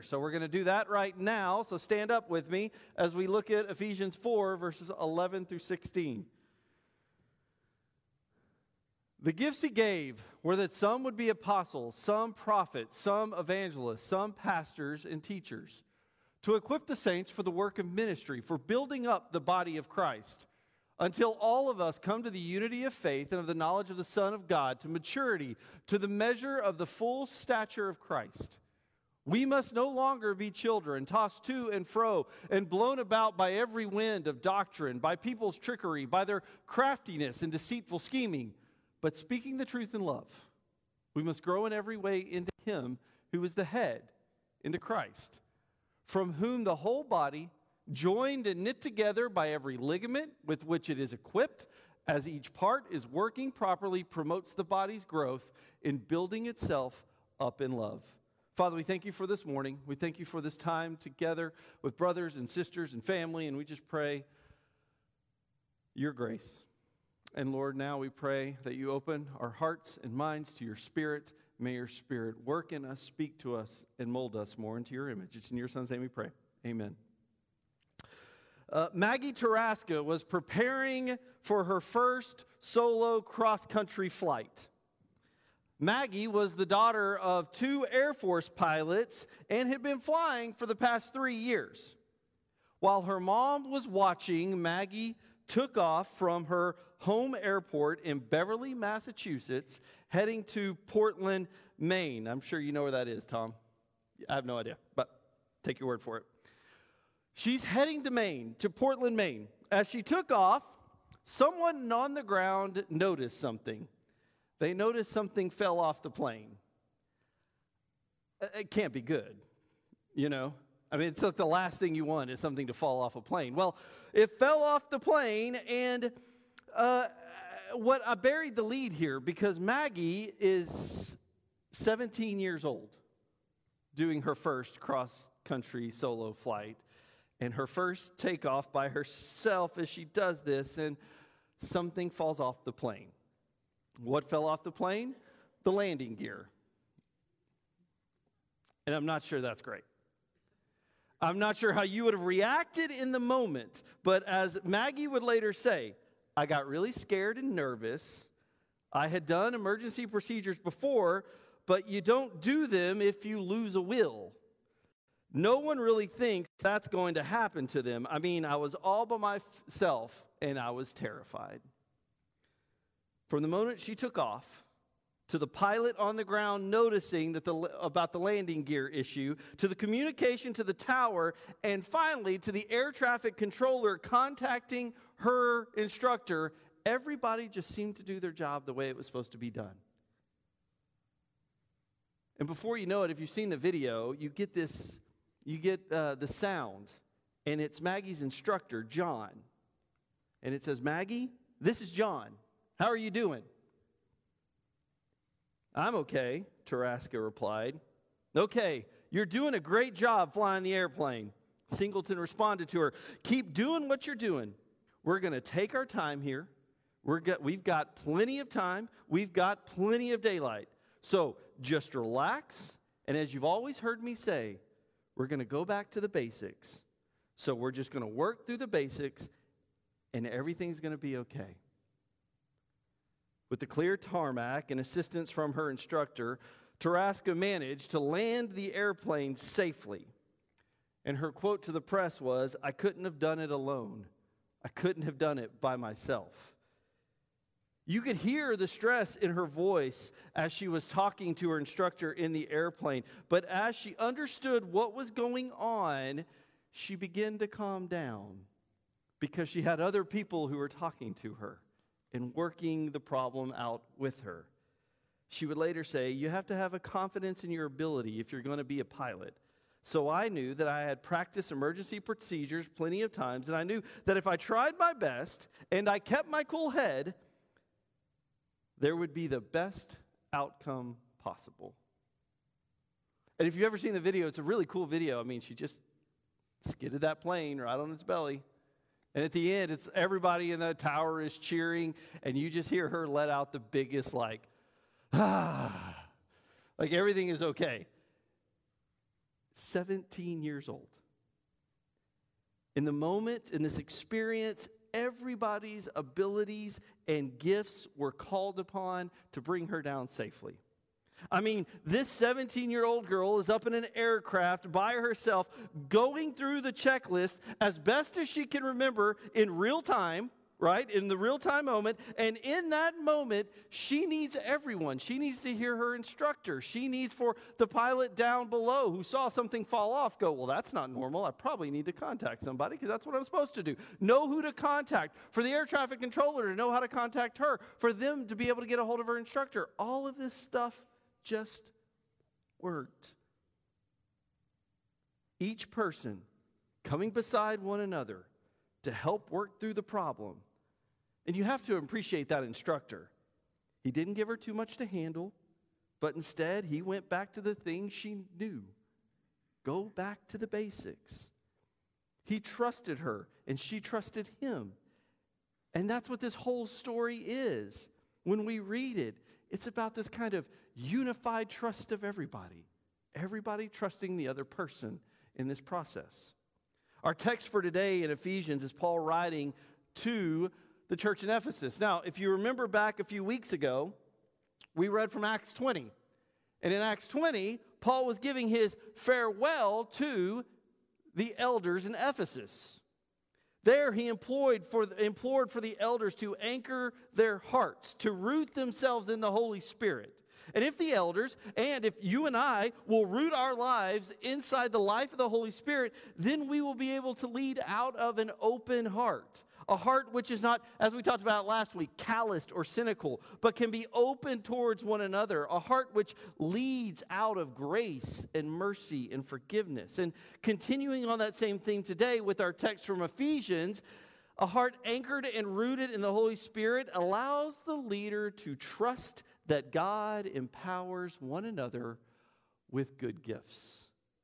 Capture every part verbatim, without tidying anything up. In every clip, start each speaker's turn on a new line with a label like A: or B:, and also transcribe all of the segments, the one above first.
A: So we're going to do that right now. So stand up with me as we look at Ephesians four, verses eleven through sixteen. The gifts he gave were that some would be apostles, some prophets, some evangelists, some pastors and teachers, to equip the saints for the work of ministry, for building up the body of Christ, until all of us come to the unity of faith and of the knowledge of the Son of God, to maturity, to the measure of the full stature of Christ. We must no longer be children, tossed to and fro, and blown about by every wind of doctrine, by people's trickery, by their craftiness and deceitful scheming. But speaking the truth in love, we must grow in every way into him who is the head, into Christ, from whom the whole body, joined and knit together by every ligament with which it is equipped, as each part is working properly, promotes the body's growth in building itself up in love. Father, we thank you for this morning. We thank you for this time together with brothers and sisters and family, and we just pray your grace. And Lord, now we pray that you open our hearts and minds to your Spirit. May your Spirit work in us, speak to us, and mold us more into your image. It's in your Son's name we pray. Amen. Uh, Maggie Taraska was preparing for her first solo cross-country flight. Maggie was the daughter of two Air Force pilots and had been flying for the past three years. While her mom was watching, Maggie took off from her home airport in Beverly, Massachusetts, heading to Portland, Maine. I'm sure you know where that is, Tom. I have no idea, but take your word for it. She's heading to Maine, to Portland, Maine. As she took off, someone on the ground noticed something. They noticed something fell off the plane. It can't be good, you know? I mean, it's like the last thing you want is something to fall off a plane. Well, it fell off the plane, and uh, what I buried the lead here because Maggie is seventeen years old, doing her first cross-country solo flight, and her first takeoff by herself as she does this, and something falls off the plane. What fell off the plane? The landing gear. And I'm not sure that's great. I'm not sure how you would have reacted in the moment, but as Maggie would later say, I got really scared and nervous. I had done emergency procedures before, but you don't do them if you lose a will. No one really thinks that's going to happen to them. I mean, I was all by myself, and I was terrified. From the moment she took off, to the pilot on the ground noticing that the, about the landing gear issue, to the communication to the tower, and finally to the air traffic controller contacting her instructor, everybody just seemed to do their job the way it was supposed to be done. And before you know it, if you've seen the video, you get this, you get uh, the sound, and it's Maggie's instructor, John. And it says, Maggie, this is John. How are you doing? I'm okay, Taraska replied. Okay, you're doing a great job flying the airplane. Singleton responded to her, keep doing what you're doing. We're going to take our time here. We're got, we've got plenty of time. We've got plenty of daylight. So just relax, and as you've always heard me say, we're going to go back to the basics. So we're just going to work through the basics, and everything's going to be okay. With the clear tarmac and assistance from her instructor, Taraska managed to land the airplane safely. And her quote to the press was, I couldn't have done it alone. I couldn't have done it by myself. You could hear the stress in her voice as she was talking to her instructor in the airplane. But as she understood what was going on, she began to calm down because she had other people who were talking to her and working the problem out with her. She would later say, you have to have a confidence in your ability if you're going to be a pilot. So I knew that I had practiced emergency procedures plenty of times, and I knew that if I tried my best and I kept my cool head, there would be the best outcome possible. And if you've ever seen the video, it's a really cool video. I mean, she just skidded that plane right on its belly. And at the end, it's everybody in the tower is cheering, and you just hear her let out the biggest, like, ah, like everything is okay. seventeen years old. In the moment, in this experience, everybody's abilities and gifts were called upon to bring her down safely. I mean, this seventeen-year-old girl is up in an aircraft by herself, going through the checklist as best as she can remember in real time, right? In the real-time moment. And in that moment, she needs everyone. She needs to hear her instructor. She needs for the pilot down below who saw something fall off go, well, that's not normal. I probably need to contact somebody because that's what I'm supposed to do. Know who to contact. For the air traffic controller to know how to contact her. For them to be able to get a hold of her instructor. All of this stuff just worked. Each person coming beside one another to help work through the problem. And you have to appreciate that instructor. He didn't give her too much to handle, but instead he went back to the things she knew. Go back to the basics. He trusted her, and she trusted him. And that's what this whole story is. When we read it, it's about this kind of unified trust of everybody. Everybody trusting the other person in this process. Our text for today in Ephesians is Paul writing to the church in Ephesus. Now, if you remember back a few weeks ago, we read from Acts twenty. And in Acts twenty, Paul was giving his farewell to the elders in Ephesus. There he employed for, implored for the elders to anchor their hearts, to root themselves in the Holy Spirit. And if the elders, and if you and I will root our lives inside the life of the Holy Spirit, then we will be able to lead out of an open heart. A heart which is not, as we talked about last week, calloused or cynical, but can be open towards one another. A heart which leads out of grace and mercy and forgiveness. And continuing on that same theme today with our text from Ephesians, a heart anchored and rooted in the Holy Spirit allows the leader to trust that God empowers one another with good gifts.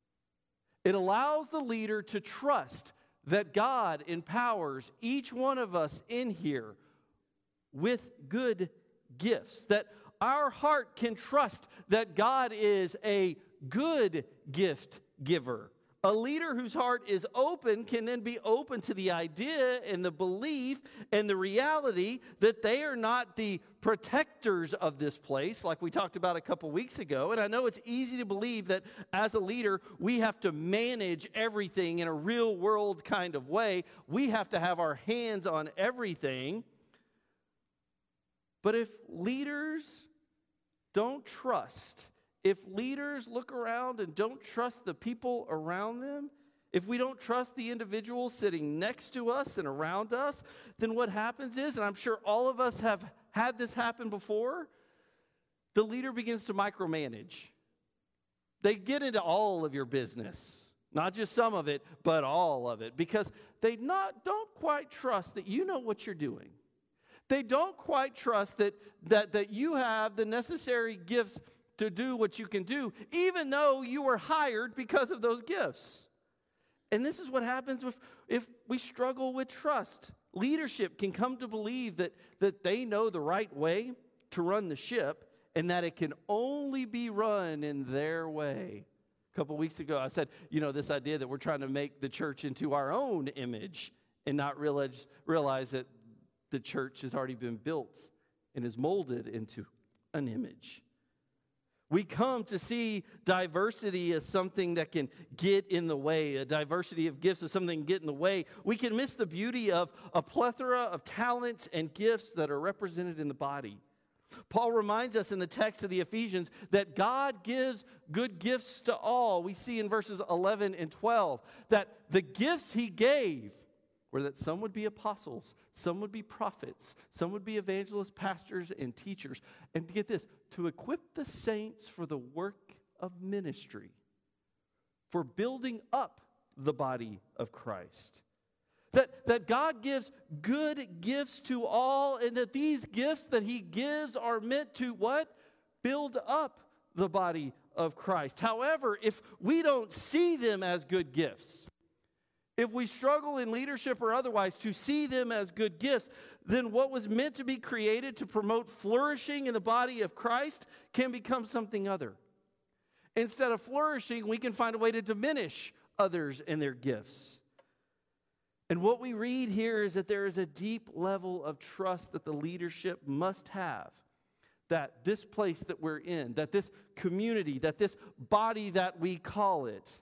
A: It allows the leader to trust that God empowers each one of us in here with good gifts. That our heart can trust that God is a good gift giver. A leader whose heart is open can then be open to the idea and the belief and the reality that they are not the protectors of this place, like we talked about a couple weeks ago. And I know it's easy to believe that as a leader, we have to manage everything in a real world kind of way. We have to have our hands on everything. But if leaders don't trust, if leaders look around and don't trust the people around them, if we don't trust the individuals sitting next to us and around us, then what happens is, and I'm sure all of us have had this happen before, the leader begins to micromanage. They get into all of your business, not just some of it, but all of it, because they not don't quite trust that you know what you're doing. They don't quite trust that that that you have the necessary gifts to do what you can do, even though you were hired because of those gifts. And this is what happens if, if we struggle with trust. Leadership can come to believe that, that they know the right way to run the ship and that it can only be run in their way. A couple weeks ago, I said, you know, this idea that we're trying to make the church into our own image and not realize, realize that the church has already been built and is molded into an image. We come to see diversity as something that can get in the way. A diversity of gifts as something that can get in the way. We can miss the beauty of a plethora of talents and gifts that are represented in the body. Paul reminds us in the text of the Ephesians that God gives good gifts to all. We see in verses eleven and twelve that the gifts he gave were that some would be apostles, some would be prophets, some would be evangelists, pastors, and teachers. And get this, to equip the saints for the work of ministry, for building up the body of Christ. That, that God gives good gifts to all, and that these gifts that he gives are meant to what? Build up the body of Christ. However, if we don't see them as good gifts, if we struggle in leadership or otherwise to see them as good gifts, then what was meant to be created to promote flourishing in the body of Christ can become something other. Instead of flourishing, we can find a way to diminish others and their gifts. And what we read here is that there is a deep level of trust that the leadership must have. That this place that we're in, that this community, that this body that we call it,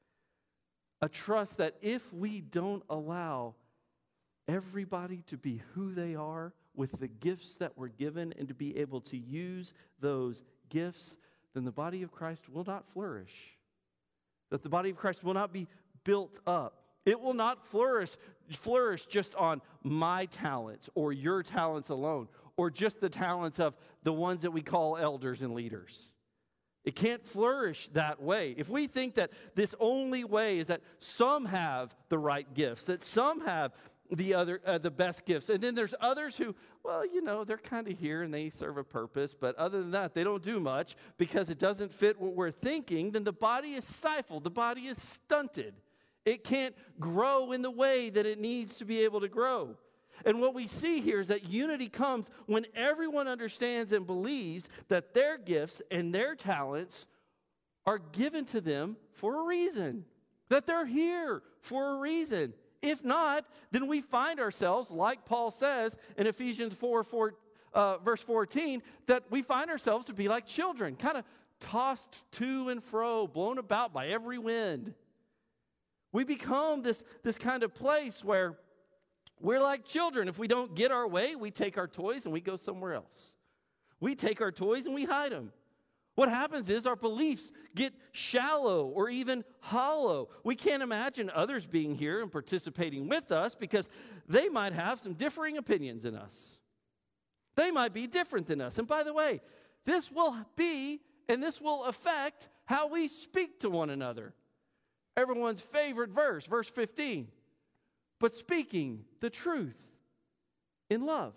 A: a trust that if we don't allow everybody to be who they are with the gifts that we're given and to be able to use those gifts, then the body of Christ will not flourish. That the body of Christ will not be built up. It will not flourish, flourish just on my talents or your talents alone, or just the talents of the ones that we call elders and leaders. It can't flourish that way. If we think that this only way is that some have the right gifts, that some have the other uh, the best gifts, and then there's others who, well, you know, they're kind of here and they serve a purpose, but other than that, they don't do much because it doesn't fit what we're thinking, then the body is stifled, the body is stunted. It can't grow in the way that it needs to be able to grow. And what we see here is that unity comes when everyone understands and believes that their gifts and their talents are given to them for a reason, that they're here for a reason. If not, then we find ourselves, like Paul says in Ephesians four, four uh, verse fourteen, that we find ourselves to be like children, kind of tossed to and fro, blown about by every wind. We become this, this kind of place where we're like children. If we don't get our way, we take our toys and we go somewhere else. We take our toys and we hide them. What happens is our beliefs get shallow or even hollow. We can't imagine others being here and participating with us because they might have some differing opinions in us. They might be different than us. And by the way, this will be and this will affect how we speak to one another. Everyone's favorite verse, verse fifteen. But speaking the truth in love.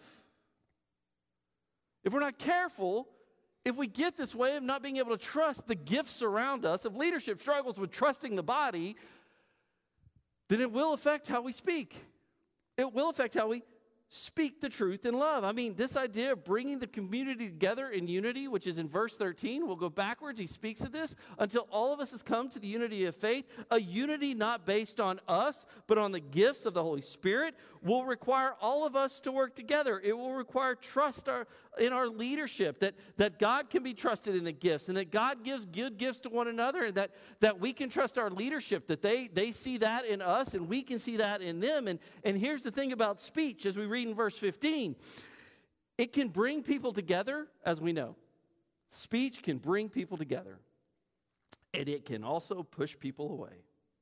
A: If we're not careful, if we get this way of not being able to trust the gifts around us, if leadership struggles with trusting the body, then it will affect how we speak. It will affect how we speak the truth in love. I mean, this idea of bringing the community together in unity, which is in verse thirteen, we'll go backwards. He speaks of this until all of us has come to the unity of faith. A unity not based on us, but on the gifts of the Holy Spirit will require all of us to work together. It will require trust our, in our leadership, that, that God can be trusted in the gifts, and that God gives good gifts to one another, and that, that we can trust our leadership, that they, they see that in us, and we can see that in them. And, and here's the thing about speech, as we read in verse fifteen, it can bring people together, as we know. Speech can bring people together, and it can also push people away.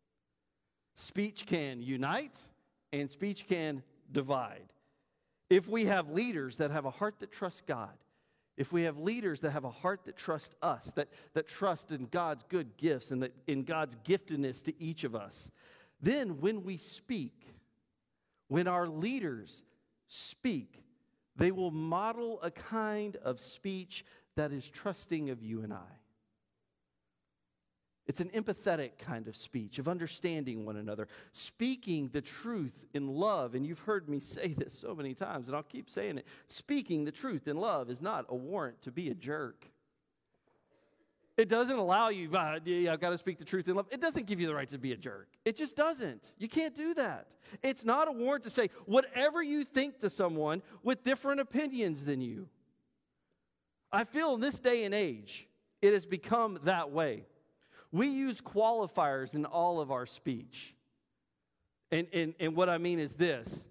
A: Speech can unite, and speech can divide. If we have leaders that have a heart that trusts God, if we have leaders that have a heart that trusts us, that, that trust in God's good gifts and that in God's giftedness to each of us, then when we speak, when our leaders speak, they will model a kind of speech that is trusting of you and I. It's an empathetic kind of speech, of understanding one another, speaking the truth in love. And you've heard me say this so many times, and I'll keep saying it. Speaking the truth in love is not a warrant to be a jerk. It doesn't allow you, uh, yeah, I've got to speak the truth in love. It doesn't give you the right to be a jerk. It just doesn't. You can't do that. It's not a warrant to say whatever you think to someone with different opinions than you. I feel in this day and age, it has become that way. We use qualifiers in all of our speech. And, and, and what I mean is this.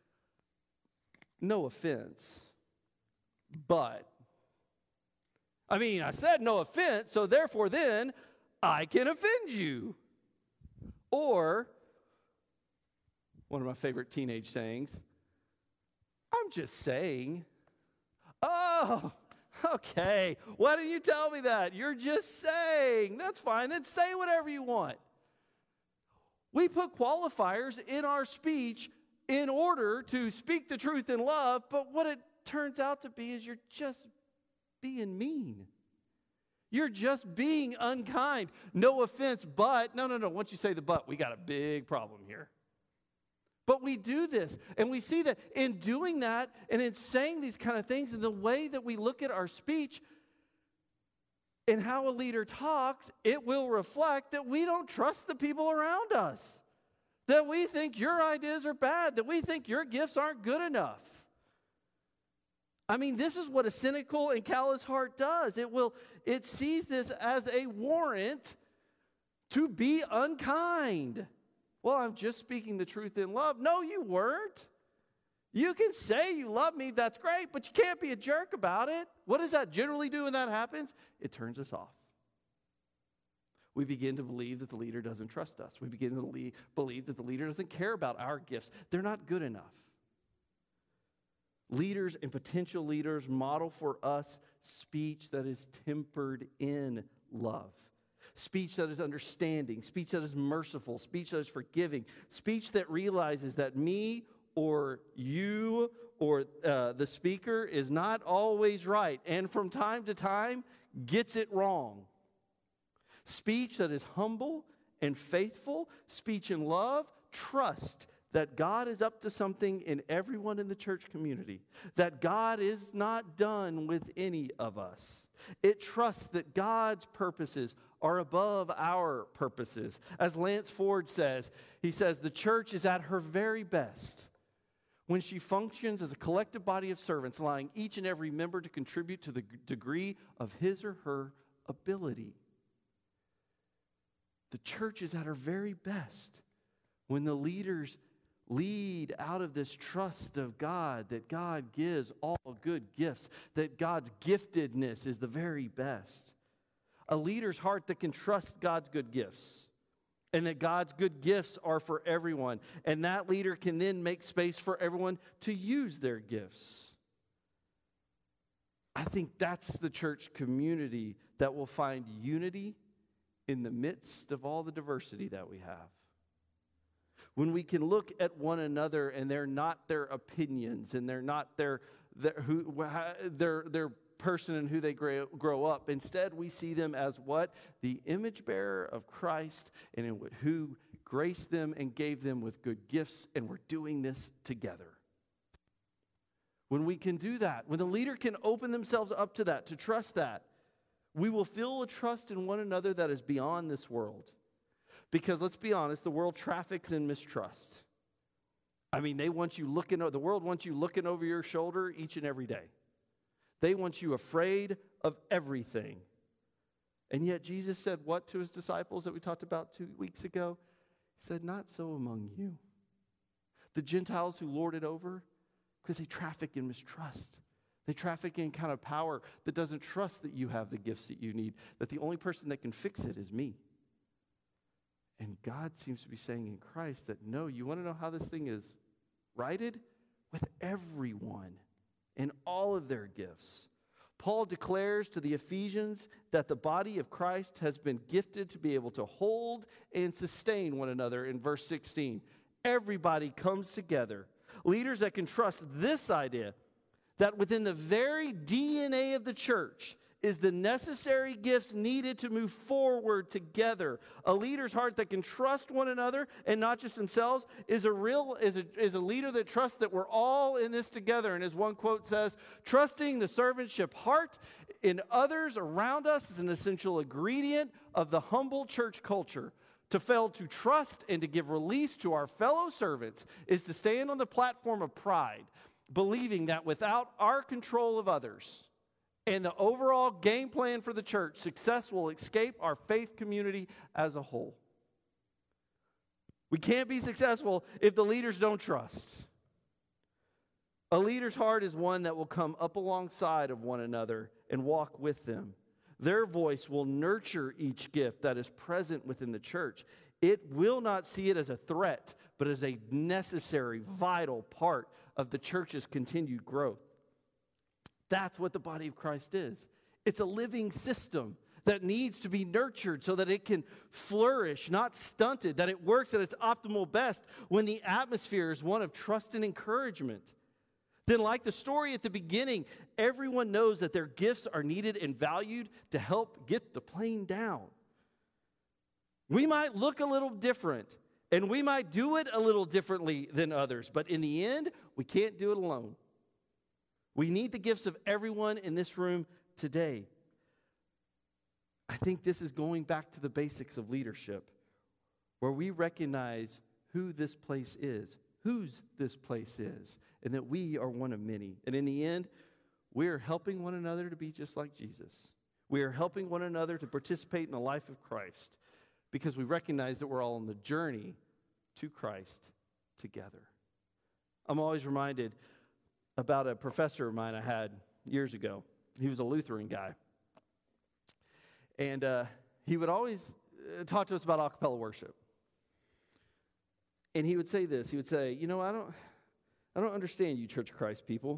A: No offense, but. I mean, I said no offense, so therefore then I can offend you. Or, one of my favorite teenage sayings, I'm just saying. Oh, okay. Why didn't you tell me that? You're just saying. That's fine. Then say whatever you want. We put qualifiers in our speech in order to speak the truth in love, but what it turns out to be is you're just being mean. You're just being unkind. No offense, but, no, no, no. Once you say the but, we got a big problem here. But we do this, and we see that in doing that and in saying these kind of things, and the way that we look at our speech, And how a leader talks, it will reflect that we don't trust the people around us. That we think your ideas are bad, that we think your gifts aren't good enough. I mean, this is what a cynical and callous heart does. It will, it sees this as a warrant to be unkind. Well, I'm just speaking the truth in love. No, you weren't. You can say you love me, that's great, but you can't be a jerk about it. What does that generally do when that happens? It turns us off. We begin to believe that the leader doesn't trust us. We begin to le- believe that the leader doesn't care about our gifts. They're not good enough. Leaders and potential leaders model for us speech that is tempered in love. Speech that is understanding, speech that is merciful, speech that is forgiving, speech that realizes that me or you or uh, the speaker is not always right, and from time to time gets it wrong. Speech that is humble and faithful, speech in love, trust that God is up to something in everyone in the church community, that God is not done with any of us. It trusts that God's purposes are above our purposes. As Lance Ford says, he says, the church is at her very best when she functions as a collective body of servants, allowing each and every member to contribute to the degree of his or her ability. The church is at her very best when the leaders lead out of this trust of God, that God gives all good gifts, that God's giftedness is the very best. A leader's heart that can trust God's good gifts, and that God's good gifts are for everyone. And that leader can then make space for everyone to use their gifts. I think that's the church community that will find unity in the midst of all the diversity that we have. When we can look at one another and they're not their opinions and they're not their, their, who, their, their person and who they grow, grow up. Instead, we see them as what? The image bearer of Christ, and in who graced them and gave them with good gifts, and we're doing this together. When we can do that, when the leader can open themselves up to that, to trust that, we will feel a trust in one another that is beyond this world. Because let's be honest, the world traffics in mistrust. I mean, they want you looking, the world wants you looking over your shoulder each and every day. They want you afraid of everything. And yet Jesus said what to his disciples that we talked about two weeks ago? He said, not so among you. The Gentiles who lord it over, because they traffic in mistrust. They traffic in kind of power that doesn't trust that you have the gifts that you need, that the only person that can fix it is me. And God seems to be saying in Christ that, no, you want to know how this thing is righted? With everyone and all of their gifts. Paul declares to the Ephesians that the body of Christ has been gifted to be able to hold and sustain one another in verse sixteen. Everybody comes together. Leaders that can trust this idea that within the very D N A of the church is the necessary gifts needed to move forward together. A leader's heart that can trust one another and not just themselves is a real is a, is a leader that trusts that we're all in this together. And as one quote says, trusting the servantship heart in others around us is an essential ingredient of the humble church culture. To fail to trust and to give release to our fellow servants is to stand on the platform of pride, believing that without our control of others and the overall game plan for the church, success will escape our faith community as a whole. We can't be successful if the leaders don't trust. A leader's heart is one that will come up alongside of one another and walk with them. Their voice will nurture each gift that is present within the church. It will not see it as a threat, but as a necessary, vital part of the church's continued growth. That's what the body of Christ is. It's a living system that needs to be nurtured so that it can flourish, not stunted, that it works at its optimal best when the atmosphere is one of trust and encouragement. Then, like the story at the beginning, everyone knows that their gifts are needed and valued to help get the plane down. We might look a little different, and we might do it a little differently than others, but in the end, we can't do it alone. We need the gifts of everyone in this room today. I think this is going back to the basics of leadership, where we recognize who this place is, whose this place is, and that we are one of many. And in the end, we are helping one another to be just like Jesus. We are helping one another to participate in the life of Christ because we recognize that we're all on the journey to Christ together. I'm always reminded about a professor of mine I had years ago. He was a Lutheran guy. And uh, he would always uh, talk to us about a cappella worship. And he would say this. He would say, you know, I don't, I don't understand you Church of Christ people.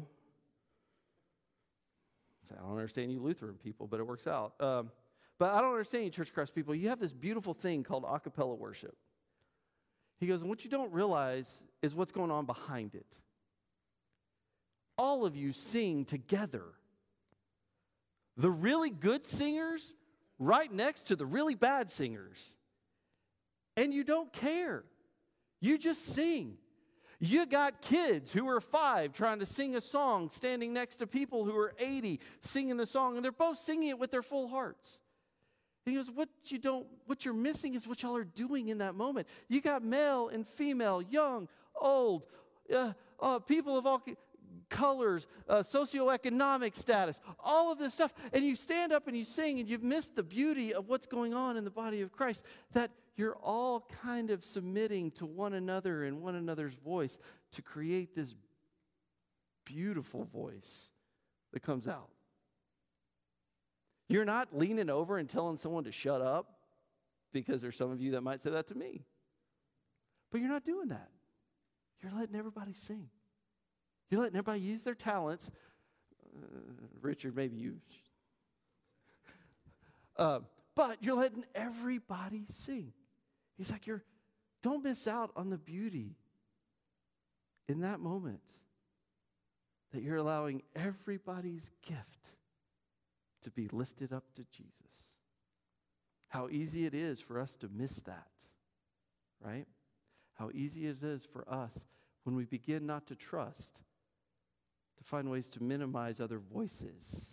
A: I don't understand you Lutheran people, but it works out. Um, but I don't understand you Church of Christ people. You have this beautiful thing called a cappella worship. He goes, and what you don't realize is what's going on behind it. All of you sing together. The really good singers right next to the really bad singers. And you don't care. You just sing. You got kids who are five trying to sing a song standing next to people who are eighty singing the song, and they're both singing it with their full hearts. And he goes, what you don't, what you're missing is what y'all are doing in that moment. You got male and female, young, old, uh, uh, people of all colors, uh, socioeconomic status, all of this stuff. And you stand up and you sing, and you've missed the beauty of what's going on in the body of Christ, that you're all kind of submitting to one another and one another's voice to create this beautiful voice that comes out. You're not leaning over and telling someone to shut up, because there's some of you that might say that to me. But you're not doing that. You're letting everybody sing. You're letting everybody use their talents. Uh, Richard, maybe you. Uh, but you're letting everybody sing. He's like, you're, don't miss out on the beauty in that moment, that you're allowing everybody's gift to be lifted up to Jesus. How easy it is for us to miss that, right? How easy it is for us when we begin not to trust, to find ways to minimize other voices.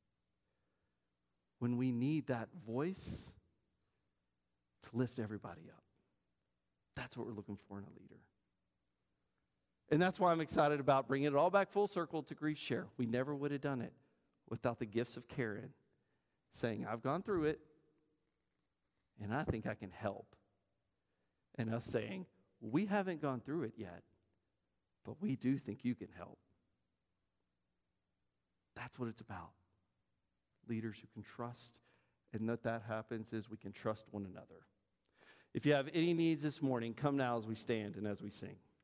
A: When we need that voice to lift everybody up. That's what we're looking for in a leader. And that's why I'm excited about bringing it all back full circle to Grief Share. We never would have done it without the gifts of Karen saying, I've gone through it, and I think I can help. And us saying, we haven't gone through it yet, but we do think you can help. That's what it's about. Leaders who can trust, and that that happens is we can trust one another. If you have any needs this morning, come now as we stand and as we sing.